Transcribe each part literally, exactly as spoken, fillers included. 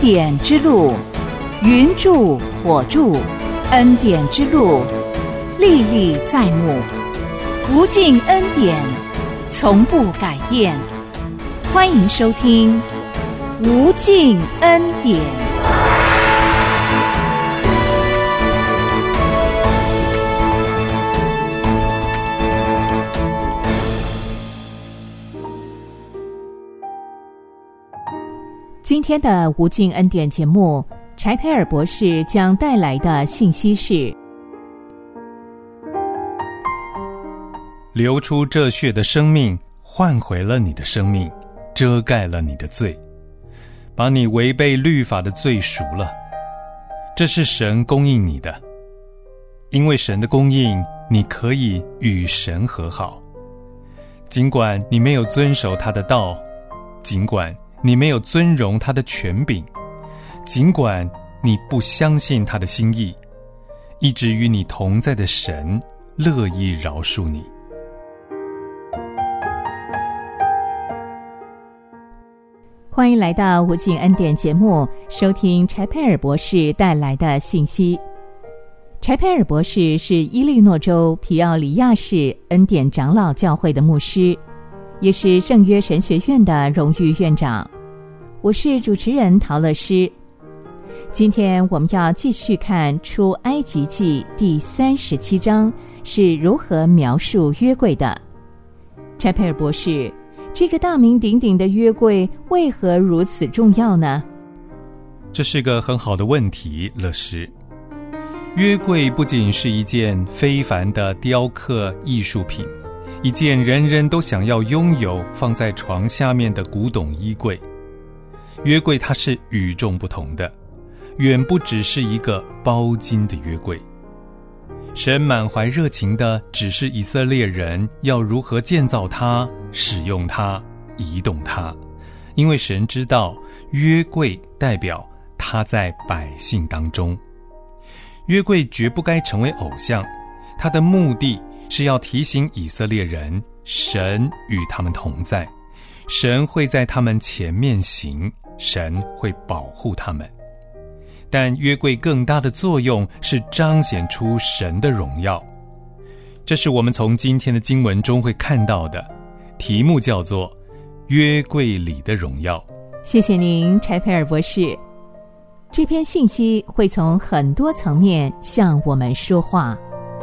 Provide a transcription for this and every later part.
典之路，云柱火柱，恩典之路，历历在目，无尽恩典，从不改变。欢迎收听无尽恩典。今天的无尽恩典节目，柴培尔博士将带来的信息是： 流出这血的生命换回了你的生命，遮盖了你的罪，把你违背律法的罪赎了。这是神供应你的，因为神的供应，你可以与神和好。尽管你没有遵守他的道，尽管你没有尊荣他的权柄，尽管你不相信他的心意，一直与你同在的神乐意饶恕你。 欢迎来到无尽恩典节目，收听柴培尔博士带来的信息。柴培尔博士是伊利诺州皮奥里亚市恩典长老教会的牧师，也是圣约神学院的荣誉院长。我是主持人陶乐诗。今天我们要继续看出埃及记第三十七章是如何描述约柜的。柴培尔博士，这个大名鼎鼎的约柜为何如此重要呢？ 这是个很好的问题，乐师。约柜不仅是一件非凡的雕刻艺术品，一件人人都想要拥有放在床下面的古董衣柜。约柜它是与众不同的，远不只是一个包金的约柜。神满怀热情地指示以色列人要如何建造它、使用它、移动它，因为神知道约柜代表他在百姓当中。约柜绝不该成为偶像，它的目的是要提醒以色列人，神与他们同在，神会在他们前面行，神会保护他们。但约柜更大的作用是彰显出神的荣耀，这是我们从今天的经文中会看到的，题目叫做约柜里的荣耀。 谢谢您，柴培尔博士。这篇信息会从很多层面向我们说话。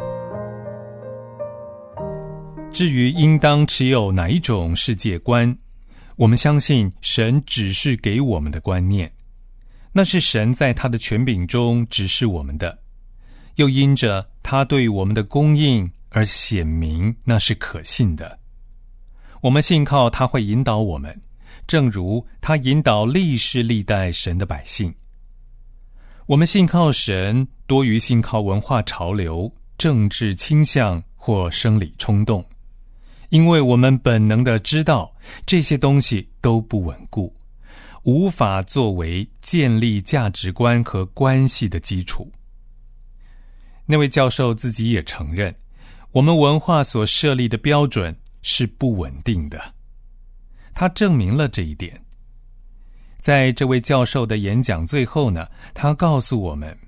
至于应当持有哪一种世界观，我们相信神指示给我们的观念，那是神在他的权柄中指示我们的，又因着他对我们的供应而显明那是可信的。我们信靠他会引导我们，正如他引导历世历代神的百姓。我们信靠神多于信靠文化潮流、政治倾向或生理冲动，因为我们本能地知道这些东西都不稳固，无法作为建立价值观和关系的基础。那位教授自己也承认，我们文化所设立的标准是不稳定的。他证明了这一点。在这位教授的演讲最后呢，他告诉我们，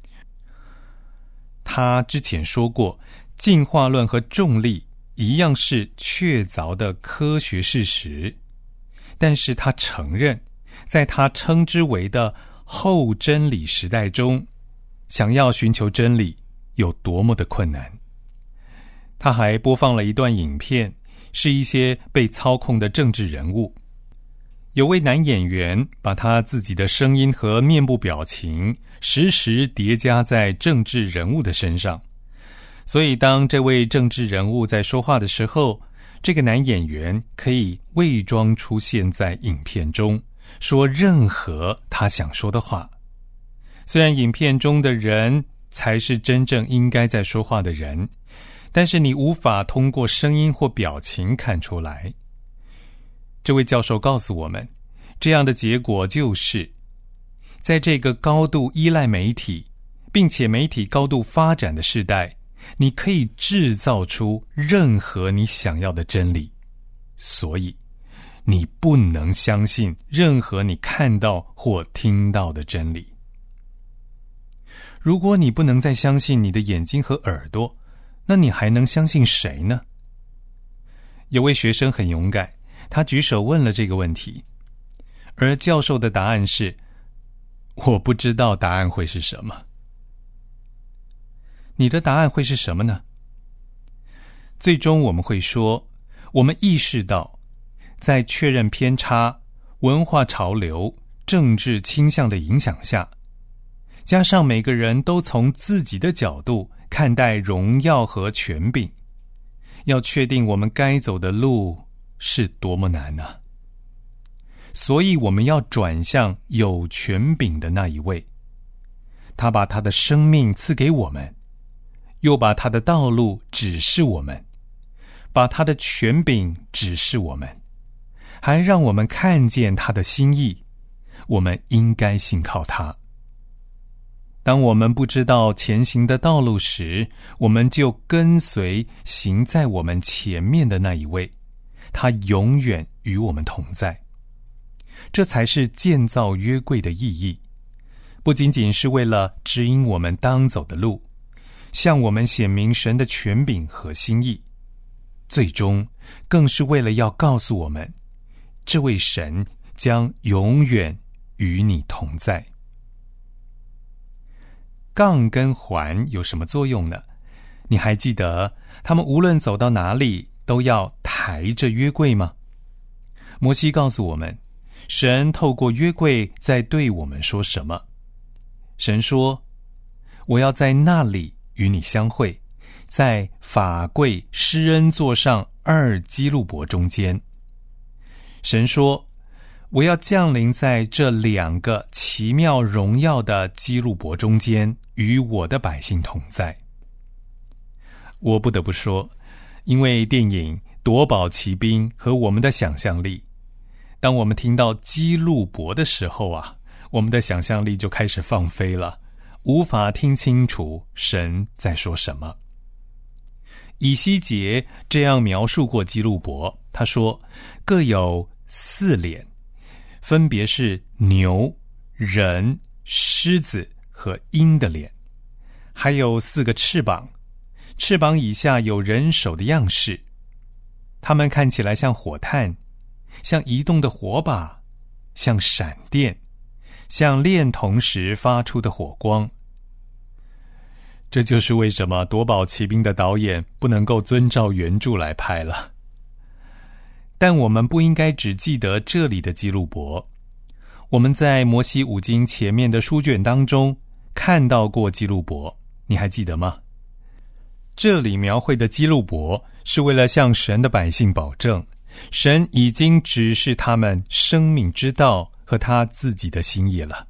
他之前说过，进化论和重力一样是确凿的科学事实，但是他承认，在他称之为的后真理时代中，想要寻求真理有多么的困难。他还播放了一段影片，是一些被操控的政治人物。有位男演员把他自己的声音和面部表情实时叠加在政治人物的身上，所以当这位政治人物在说话的时候，这个男演员可以伪装出现在影片中，说任何他想说的话。虽然影片中的人才是真正应该在说话的人，但是你无法通过声音或表情看出来。这位教授告诉我们，这样的结果就是在这个高度依赖媒体并且媒体高度发展的时代，你可以制造出任何你想要的真理。所以你不能相信任何你看到或听到的真理。如果你不能再相信你的眼睛和耳朵，那你还能相信谁呢？有位学生很勇敢，他举手问了这个问题，而教授的答案是：我不知道答案会是什么。你的答案会是什么呢？最终我们会说，我们意识到，在确认偏差、文化潮流、政治倾向的影响下，加上每个人都从自己的角度看待荣耀和权柄，要确定我们该走的路是多么难啊！所以我们要转向有权柄的那一位，他把他的生命赐给我们，又把他的道路指示我们，把他的权柄指示我们，还让我们看见他的心意，我们应该信靠他。当我们不知道前行的道路时，我们就跟随行在我们前面的那一位，他永远与我们同在。这才是建造约柜的意义，不仅仅是为了指引我们当走的路，向我们显明神的权柄和心意，最终更是为了要告诉我们，这位神将永远与你同在。杠跟环有什么作用呢？你还记得他们无论走到哪里都要抬着约柜吗？摩西告诉我们，神透过约柜在对我们说什么？神说，我要在那里与你相会，在法柜施恩座上二基路伯中间。神说，我要降临在这两个奇妙荣耀的基路伯中间，与我的百姓同在。我不得不说，因为电影《夺宝奇兵》和我们的想象力，当我们听到基路伯的时候啊，我们的想象力就开始放飞了，无法听清楚神在说什么。以西结这样描述过基路伯，他说，各有四脸，分别是牛、人、狮子和鹰的脸，还有四个翅膀，翅膀以下有人手的样式，它们看起来像火炭，像移动的火把，像闪电，像炼铜时发出的火光。这就是为什么夺宝奇兵的导演不能够遵照原著来拍了。但我们不应该只记得这里的基路伯，我们在摩西五经前面的书卷当中看到过基路伯，你还记得吗？这里描绘的基路伯是为了向神的百姓保证，神已经指示他们生命之道和他自己的心意了。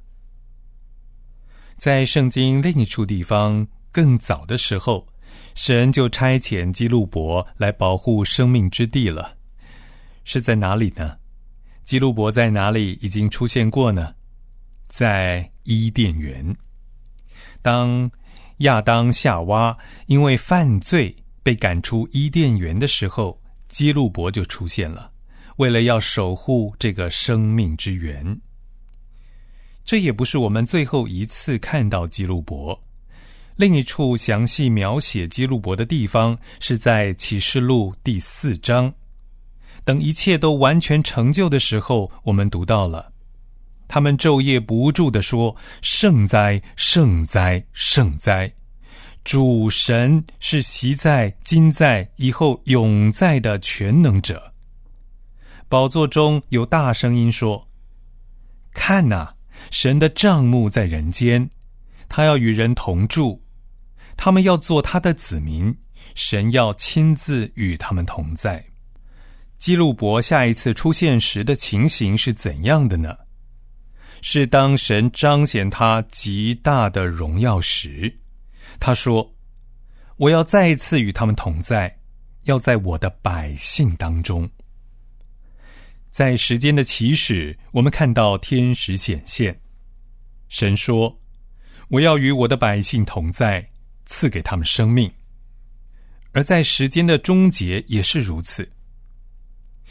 在圣经另一处地方更早的时候，神就差遣基路伯来保护生命之地了。是在哪里呢？基路伯在哪里已经出现过呢？在伊甸园。当亚当夏娃因为犯罪被赶出伊甸园的时候，基路伯就出现了，为了要守护这个生命之源。这也不是我们最后一次看到基路伯，另一处详细描写基路伯的地方是在启示录第四章。等一切都完全成就的时候，我们读到了，他们昼夜不住地说，圣哉，圣哉，圣哉！主神是昔在、今在、以后永在的全能者。宝座中有大声音说，看哪，神的帐幕在人间，他要与人同住，他们要做他的子民，神要亲自与他们同在。基路伯下一次出现时的情形是怎样的呢？是当神彰显他极大的荣耀时，他说，我要再一次与他们同在，要在我的百姓当中。在时间的起始，我们看到天使显现，神说，我要与我的百姓同在，赐给他们生命。而在时间的终结也是如此。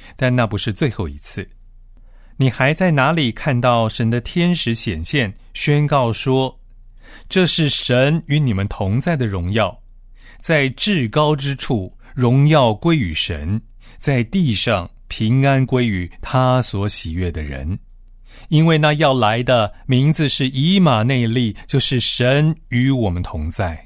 但那不是最后一次。你还在哪里看到神的天使显现，宣告说，这是神与你们同在的荣耀，在至高之处荣耀归于神，在地上平安归于他所喜悦的人。因为那要来的名字是以马内利，就是神与我们同在。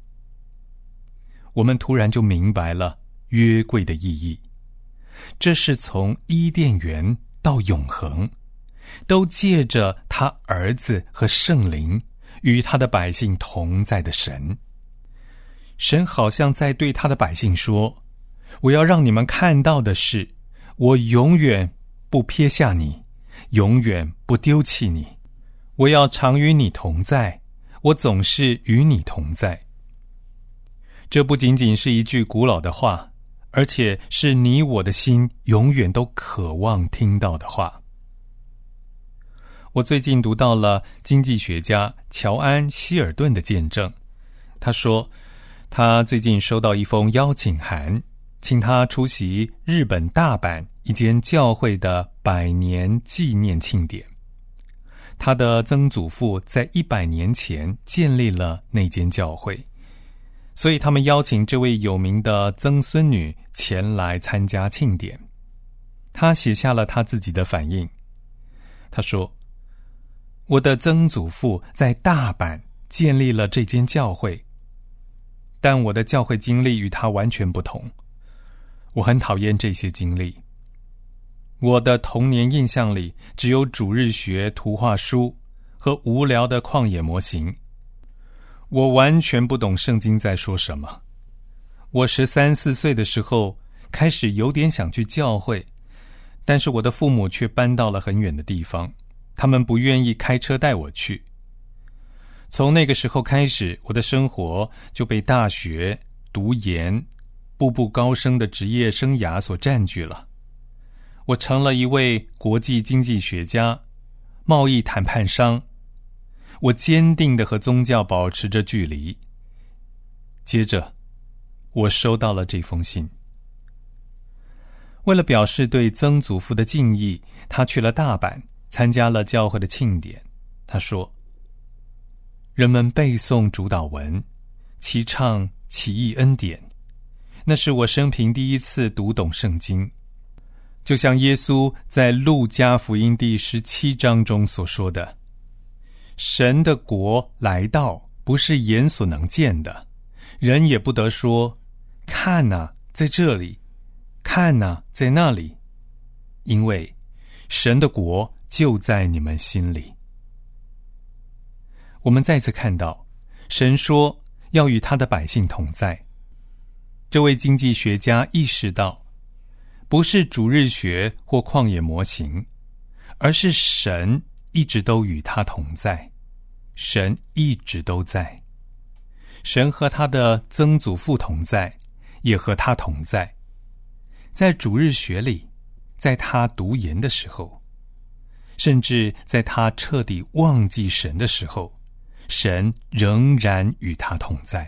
我们突然就明白了约柜的意义，这是从伊甸园到永恒，都借着他儿子和圣灵与他的百姓同在的神。神好像在对他的百姓说，我要让你们看到的是，我永远不撇下你，永远不丢弃你，我要常与你同在，我总是与你同在。这不仅仅是一句古老的话，而且是你我的心永远都渴望听到的话。我最近读到了经济学家乔安·希尔顿的见证，他说他最近收到一封邀请函，请他出席日本大阪一间教会的百年纪念庆典。他的曾祖父在一百年前建立了那间教会，所以他们邀请这位有名的曾孙女前来参加庆典。他写下了他自己的反应，他说，我的曾祖父在大阪建立了这间教会，但我的教会经历与他完全不同。我很讨厌这些经历。我的童年印象里只有主日学图画书和无聊的旷野模型。我完全不懂圣经在说什么。我十三四岁的时候开始有点想去教会，但是我的父母却搬到了很远的地方，他们不愿意开车带我去。从那个时候开始，我的生活就被大学、读研、步步高升的职业生涯所占据了。我成了一位国际经济学家、贸易谈判商。我坚定地和宗教保持着距离。接着，我收到了这封信。为了表示对曾祖父的敬意，他去了大阪，参加了教会的庆典。他说，人们背诵主祷文，齐唱奇异恩典，那是我生平第一次读懂圣经。就像耶稣在路加福音第十七章中所说的，神的国来到，不是眼所能见的，人也不得说，看哪，在这里，看哪，在那里，因为神的国就在你们心里。我们再次看到，神说要与他的百姓同在。这位经济学家意识到，不是主日学或旷野模型，而是神一直都与他同在，神一直都在。神和他的曾祖父同在，也和他同在。在主日学里，在他读研的时候，甚至在他彻底忘记神的时候，神仍然与他同在。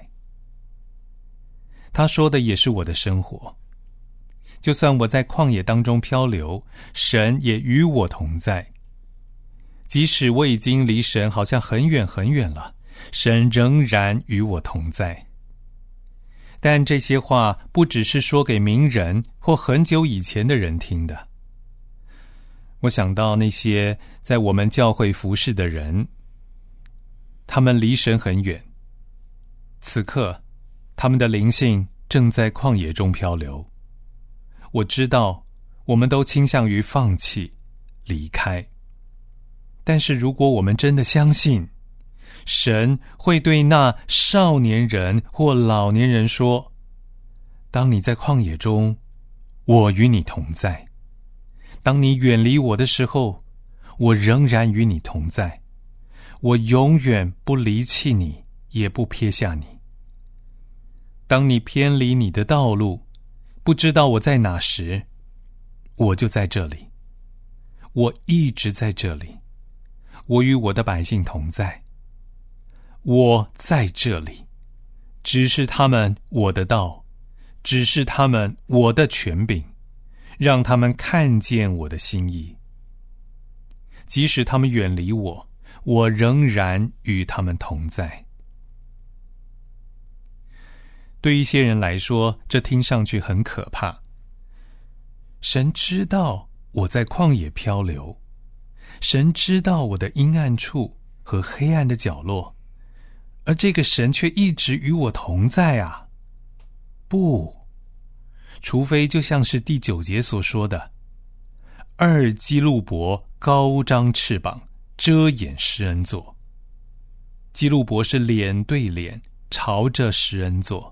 他说的也是我的生活。就算我在旷野当中漂流，神也与我同在。即使我已经离神好像很远很远了，神仍然与我同在。但这些话不只是说给名人或很久以前的人听的。我想到那些在我们教会服侍的人，他们离神很远，此刻他们的灵性正在旷野中漂流。我知道我们都倾向于放弃离开，但是如果我们真的相信神会对那少年人或老年人说，当你在旷野中，我与你同在，当你远离我的时候，我仍然与你同在，我永远不离弃你，也不撇下你。当你偏离你的道路，不知道我在哪时，我就在这里，我一直在这里，我与我的百姓同在，我在这里，指示他们我的道，指示他们我的权柄， 让他们看见我的心意。即使他们远离我，我仍然与他们同在。对一些人来说，这听上去很可怕。神知道我在旷野漂流，神知道我的阴暗处和黑暗的角落，而这个神却一直与我同在啊！不，除非就像是第九节所说的，二基路伯高张翅膀，遮掩施恩座。基路伯是脸对脸朝着施恩座。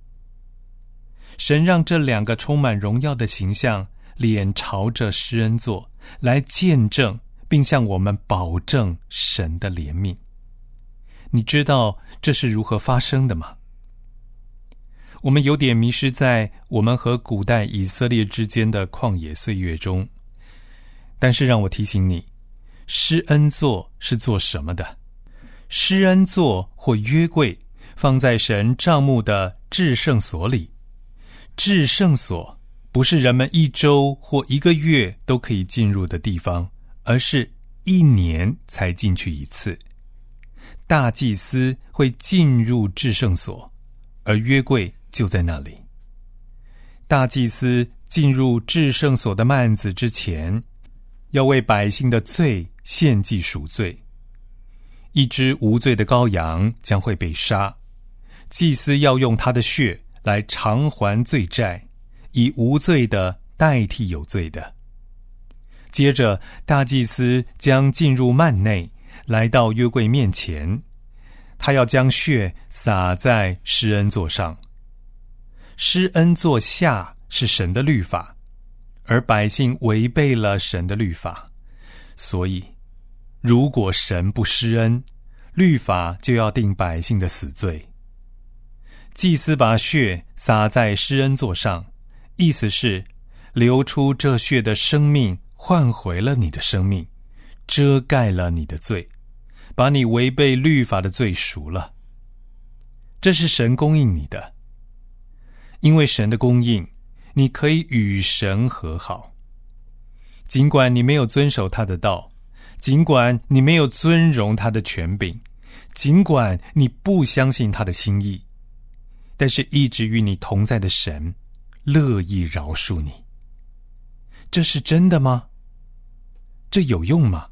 神让这两个充满荣耀的形象脸朝着施恩座，来见证并向我们保证神的怜悯。你知道这是如何发生的吗？我们有点迷失在我们和古代以色列之间的旷野岁月中，但是让我提醒你，施恩座是做什么的？施恩座或约柜放在神帐幕的至圣所里。至圣所不是人们一周或一个月都可以进入的地方，而是一年才进去一次。大祭司会进入至圣所，而约柜就在那里。大祭司进入至圣所的幔子之前，要为百姓的罪献祭赎罪。一只无罪的羔羊将会被杀，祭司要用他的血来偿还罪债，以无罪的代替有罪的。接着，大祭司将进入幔内，来到约柜面前，他要将血洒在施恩座上。施恩座下是神的律法，而百姓违背了神的律法，所以如果神不施恩，律法就要定百姓的死罪。祭司把血洒在施恩座上，意思是流出这血的生命换回了你的生命，遮盖了你的罪，把你违背律法的罪赎了。这是神供应你的，因为神的供应，你可以与神和好。尽管你没有遵守他的道，尽管你没有尊荣他的权柄，尽管你不相信他的心意，但是一直与你同在的神乐意饶恕你。这是真的吗？这有用吗？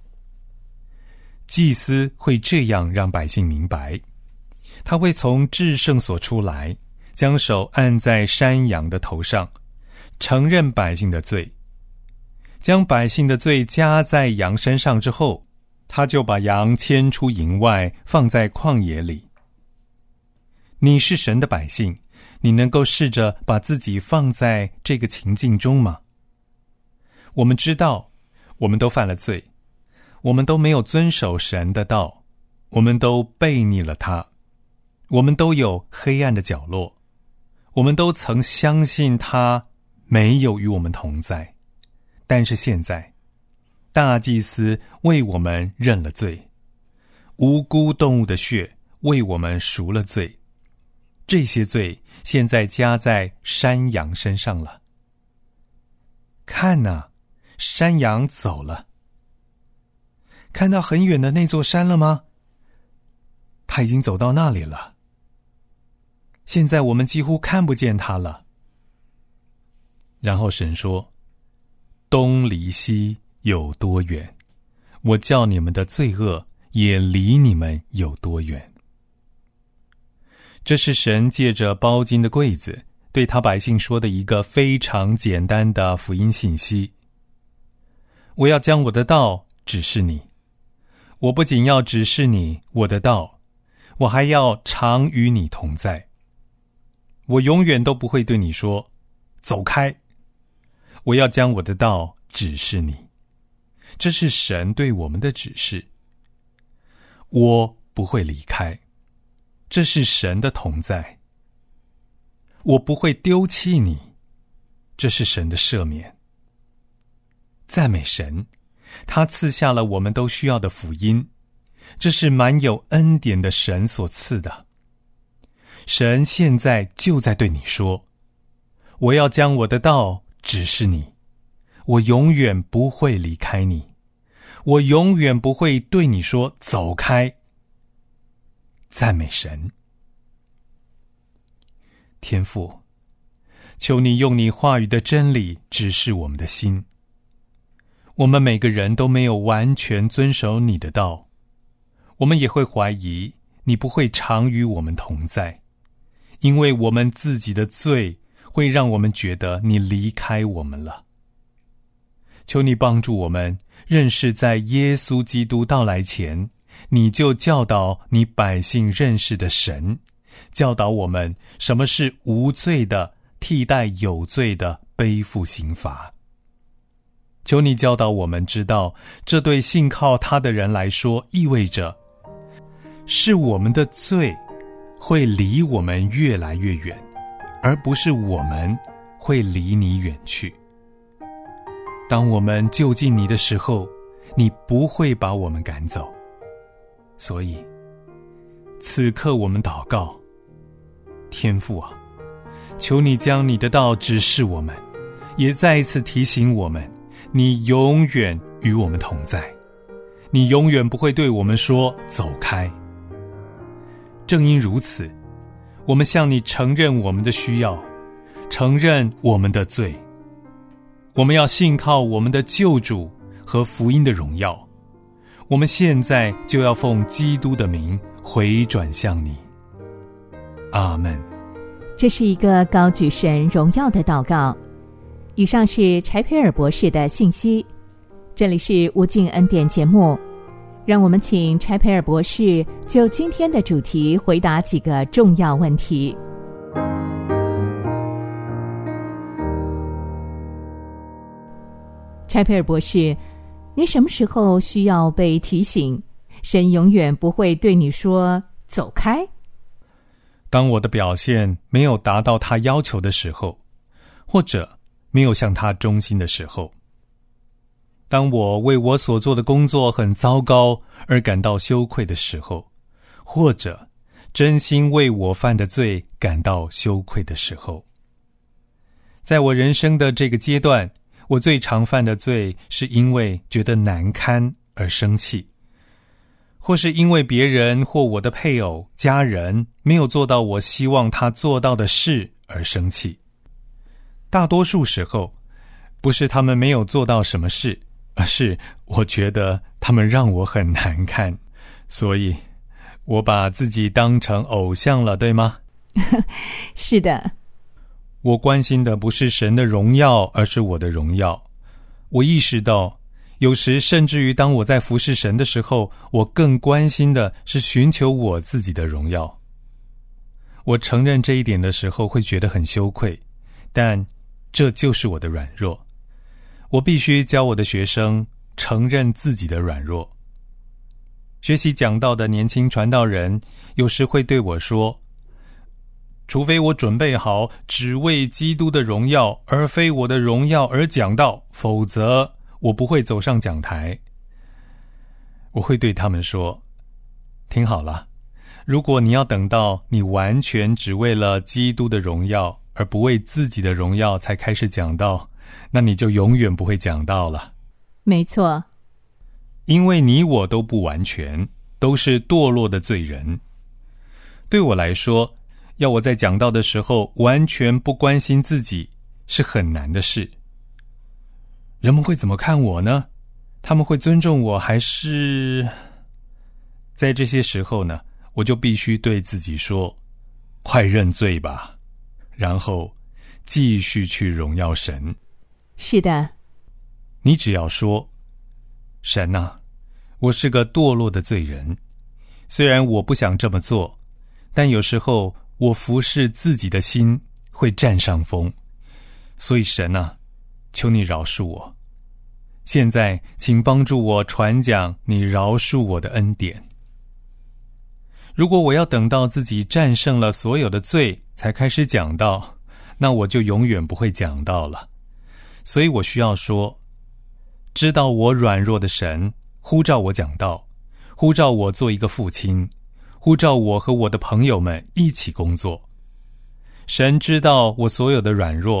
祭司会这样让百姓明白，他会从至圣所出来，将手按在山羊的头上，承认百姓的罪，将百姓的罪加在羊身上之后，他就把羊牵出营外，放在旷野里。你是神的百姓，你能够试着把自己放在这个情境中吗？我们知道，我们都犯了罪，我们都没有遵守神的道，我们都背逆了他，我们都有黑暗的角落，我们都曾相信他没有与我们同在。但是现在，大祭司为我们认了罪，无辜动物的血为我们赎了罪，这些罪现在加在山羊身上了。看啊，山羊走了。看到很远的那座山了吗？他已经走到那里了。现在我们几乎看不见他了。然后神说，东离西有多远，我叫你们的罪恶也离你们有多远。这是神借着包金的柜子对他百姓说的一个非常简单的福音信息。我要将我的道指示你，我不仅要指示你我的道，我还要常与你同在。我永远都不会对你说走开，我要将我的道指示你。这是神对我们的指示。我不会离开，这是神的同在。我不会丢弃你，这是神的赦免。赞美神，他赐下了我们都需要的福音，这是满有恩典的神所赐的。神现在就在对你说，我要将我的道只是你，我永远不会离开你，我永远不会对你说走开。赞美神。天父，求你用你话语的真理指示我们的心。我们每个人都没有完全遵守你的道，我们也会怀疑你不会常与我们同在，因为我们自己的罪会让我们觉得你离开我们了。求你帮助我们认识在耶稣基督到来前，你就教导你百姓认识的神，教导我们什么是无罪的替代有罪的背负刑罚。求你教导我们知道，这对信靠他的人来说意味着是我们的罪会离我们越来越远，而不是我们会离你远去。当我们就近你的时候，你不会把我们赶走。所以此刻我们祷告，天父啊，求你将你的道指示我们，也再一次提醒我们，你永远与我们同在，你永远不会对我们说走开。正因如此，我们向你承认我们的需要，承认我们的罪。我们要信靠我们的救主和福音的荣耀。我们现在就要奉基督的名回转向你。阿们。 这是一个高举神荣耀的祷告。以上是柴培尔博士的信息。这里是无尽恩典节目，让我们请柴培尔博士就今天的主题回答几个重要问题。柴培尔博士，你什么时候需要被提醒，神永远不会对你说走开？ 当我的表现没有达到他要求的时候，或者没有向他忠心的时候，当我为我所做的工作很糟糕而感到羞愧的时候，或者真心为我犯的罪感到羞愧的时候。在我人生的这个阶段，我最常犯的罪是因为觉得难堪而生气，或是因为别人或我的配偶、家人没有做到我希望他做到的事而生气。大多数时候，不是他们没有做到什么事，而是我觉得他们让我很难看，所以我把自己当成偶像了，对吗？ 是的。 我关心的不是神的荣耀，而是我的荣耀。我意识到，有时甚至于当我在服侍神的时候，我更关心的是寻求我自己的荣耀。我承认这一点的时候会觉得很羞愧，但这就是我的软弱。我必须教我的学生承认自己的软弱。学习讲道的年轻传道人有时会对我说，除非我准备好只为基督的荣耀而非我的荣耀而讲道，否则我不会走上讲台。我会对他们说，听好了，如果你要等到你完全只为了基督的荣耀而不为自己的荣耀才开始讲道，那你就永远不会讲道了。 没错。 因为你我都不完全，都是堕落的罪人。对我来说，要我在讲道的时候完全不关心自己是很难的事。人们会怎么看我呢？他们会尊重我，还是……在这些时候呢，我就必须对自己说，快认罪吧，然后继续去荣耀神。 是的。 你只要说，神啊，我是个堕落的罪人，虽然我不想这么做，但有时候我服侍自己的心会占上风，所以神啊，求你饶恕我。现在请帮助我传讲你饶恕我的恩典。如果我要等到自己战胜了所有的罪才开始讲道，那我就永远不会讲道了。所以我需要说，知道我软弱的神呼召我讲道，呼召我做一个父亲，呼召我和我的朋友们一起工作。神知道我所有的软弱，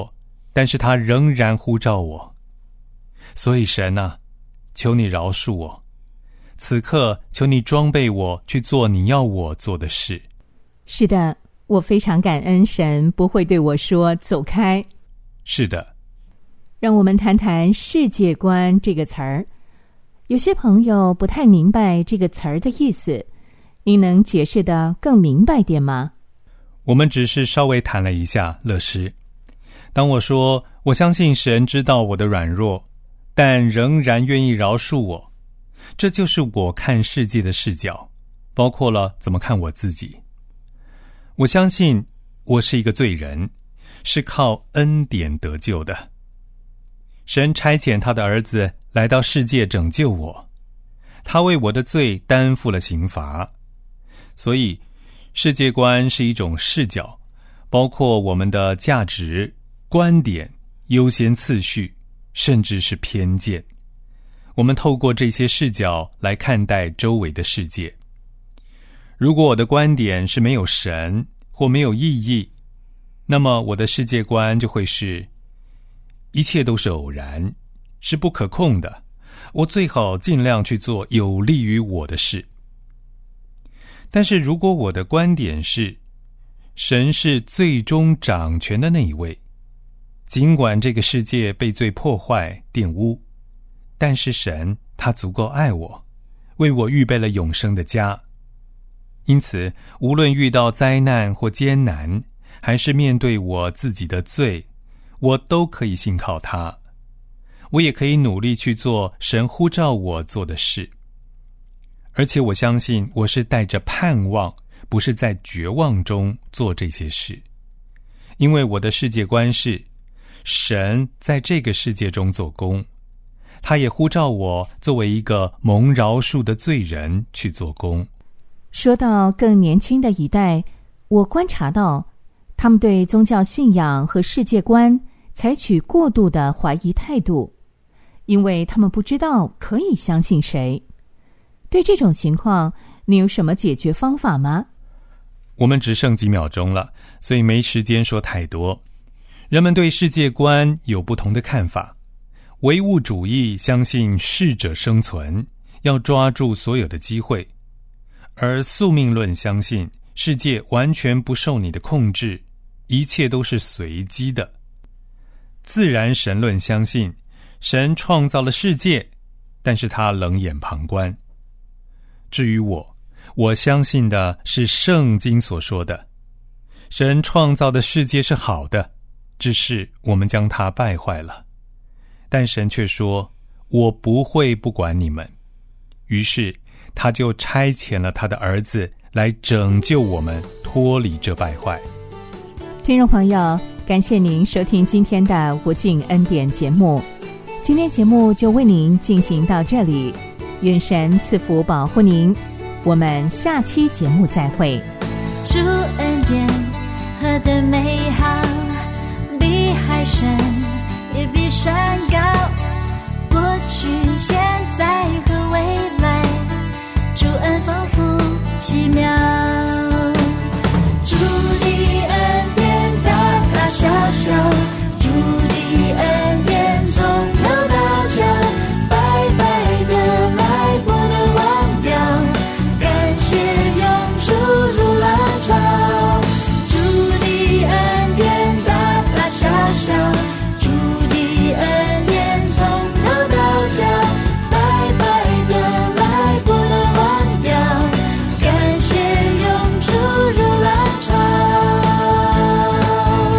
但是他仍然呼召我。所以神啊，求你饶恕我，此刻求你装备我去做你要我做的事。 是的，我非常感恩神不会对我说走开。 是的。 让我们谈谈世界观这个词儿。有些朋友不太明白这个词儿的意思，您能解释得更明白点吗？ 我们只是稍微谈了一下，乐师。当我说我相信神知道我的软弱，但仍然愿意饶恕我，这就是我看世界的视角，包括了怎么看我自己。我相信我是一个罪人，是靠恩典得救的。神差遣他的儿子来到世界拯救我，他为我的罪担负了刑罚。所以世界观是一种视角，包括我们的价值、观点、优先次序，甚至是偏见。我们透过这些视角来看待周围的世界。如果我的观点是没有神或没有意义，那么我的世界观就会是一切都是偶然，是不可控的，我最好尽量去做有利于我的事。但是如果我的观点是神是最终掌权的那一位，尽管这个世界被罪破坏玷污，但是神他足够爱我，为我预备了永生的家。因此无论遇到灾难或艰难，还是面对我自己的罪，我都可以信靠他。我也可以努力去做神呼召我做的事。而且我相信我是带着盼望，不是在绝望中做这些事。因为我的世界观是神在这个世界中做工，他也呼召我作为一个蒙饶恕的罪人去做工。 说到更年轻的一代，我观察到他们对宗教信仰和世界观采取过度的怀疑态度，因为他们不知道可以相信谁。对这种情况，你有什么解决方法吗？ 我们只剩几秒钟了，所以没时间说太多。人们对世界观有不同的看法。唯物主义相信适者生存，要抓住所有的机会，而宿命论相信世界完全不受你的控制，一切都是随机的。自然神论相信神创造了世界，但是他冷眼旁观。至于我，我相信的是圣经所说的，神创造的世界是好的，只是我们将它败坏了。但神却说，我不会不管你们。于是他就差遣了他的儿子来拯救我们脱离这败坏。 听众朋友，感谢您收听今天的无尽恩典节目。今天节目就为您进行到这里，愿神赐福保护您，我们下期节目再会。 主恩典何等美好，比海深也比山高，过去现在和未来，主恩丰富奇妙。主的恩典大大小小，主的恩典从头到脚，白白的来不能忘掉，感谢永驻如浪潮。主的恩典大大小小，主的恩典从头到脚，白白的来不能忘掉，感谢永驻如浪潮。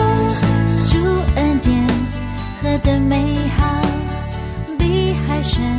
主恩典何等美好，比海深